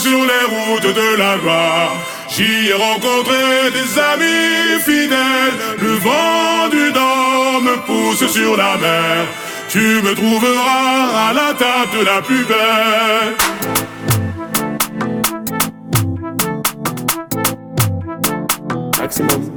sur les routes de la gloire. J'y ai rencontré des amis fidèles. Le vent du nord me pousse sur la mer. Tu me trouveras à la table de la plus belle. Maximum.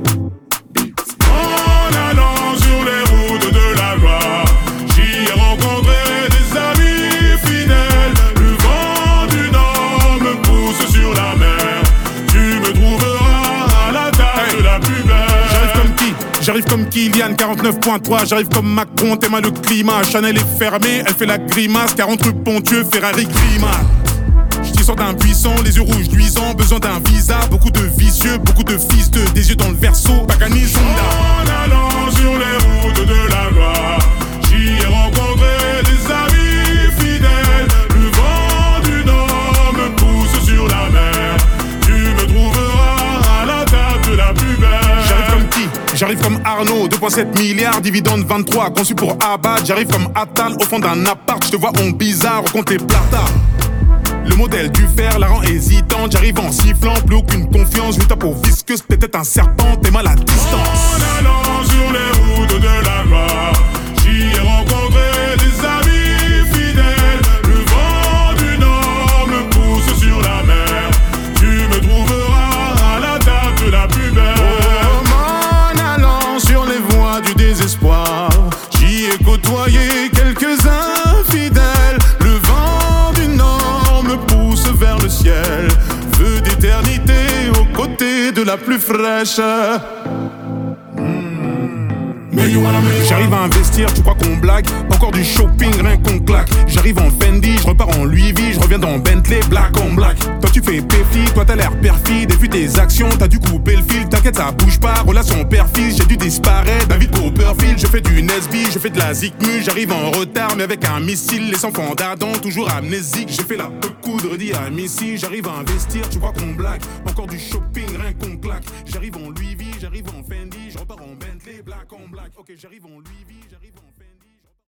En allant sur les routes de la gloire, j'y ai rencontré des amis fidèles. Le vent du nord me pousse sur la mer. Tu me trouveras à la table de la plus belle. J'arrive comme qui? J'arrive comme Kylian, 49.3. J'arrive comme Macron, t'es mal le climat. Chanel est fermée, elle fait la grimace. 40 rue Pontieux, Ferrari climat. J't'y sors d'un buisson, les yeux rouges luisants. Besoin d'un visa, beaucoup de vicieux, beaucoup de fils de des yeux dans le verso. Pagani Zonda. En allant sur les routes de la gloire, j'y ai rencontré des amis fidèles. Le vent du nord me pousse sur la mer. Tu me trouveras à la table de la plus belle. J'arrive comme qui? J'arrive comme Arnaud, 2,7 milliards, dividende 23, conçu pour abattre. J'arrive comme Attal, au fond d'un appart, j'te vois en bizarre, on compte les plata. Le modèle du fer la rend hésitante. J'arrive en sifflant, plus aucune confiance. Je tape au visqueuse, peut-être un serpent, t'es mal à distance. En allant sur les routes de la gloire, j'y ai rencontré des amis fidèles. Le vent du nord me pousse sur la mer. Tu me trouveras à la table de la plus belle. En allant sur les voies du désespoir, j'y ai côtoyé quelques infidèles. Le vent du nord me pousse vers le ciel. Vœu d'éternité aux côtés de la plus fraîche. J'arrive à investir, tu crois qu'on blague? Encore du shopping, rien qu'on claque. J'arrive en Fendi, je repars en Louis V, je reviens dans Bentley, black on black. Toi tu fais péfli, toi t'as l'air perfide. Et vu tes actions, t'as dû couper le fil. T'inquiète, ça bouge pas, relation père-fils. J'ai dû disparaître, David Copperfield. Je fais du Nesby, je fais de la zikmu. J'arrive en retard, mais avec un missile. Les enfants d'Adam, toujours amnésiques. J'ai fait la coudre, dit à Missy. J'arrive à investir, tu crois qu'on blague? Encore du shopping, rien qu'on claque. J'arrive en Louis V, j'arrive en Fendi. Je repars en Bentley, black on black. Ok, j'arrive en Louis V, j'arrive en Fendi.